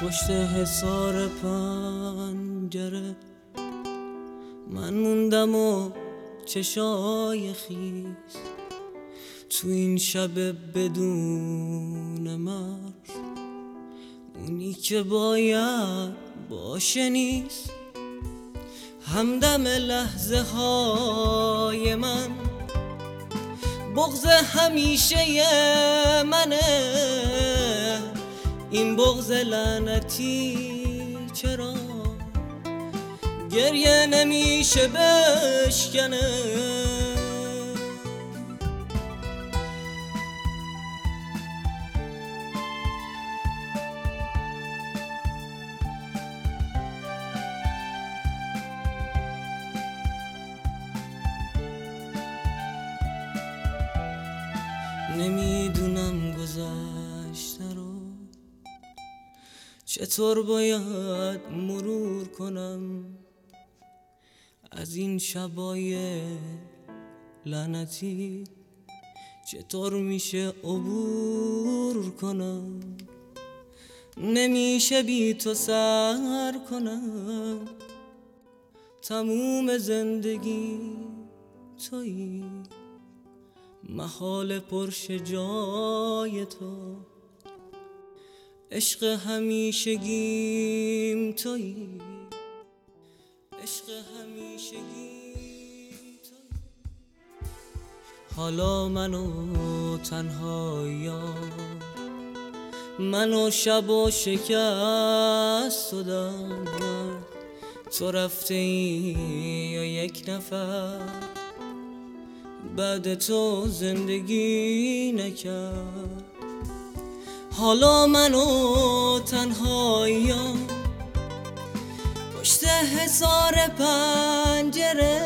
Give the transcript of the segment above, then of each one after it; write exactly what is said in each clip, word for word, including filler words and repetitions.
پشت حصار پنجره من موندم و چشای خیس تو این شب بدون مرز. اونی که باید باشه نیست، همدم لحظه های من. بغض همیشه منه، این بغض لعنتی چرا گریه نمیشه بشکنه؟ نمیدونم گذشته رو چطور باید مرور کنم، از این شبای لعنتی چطور میشه عبور کنم. نمیشه بی تو سر کنم، تموم زندگی تویی، محال پرشه جای تو، عشق همیشگیم تویی، عشق همیشگیم تویی. حالا منو تنهایا، منو شب و شکست دادم، تو رفته ای یا یک نفر بعد تو زندگی نکرد. حالا منو تنهایم پشت حصار پنجره،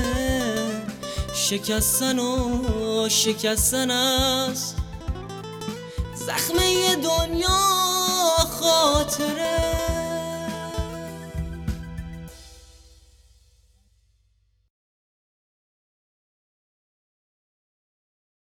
شکستن و شکستن است زخمه دنیا خاطره.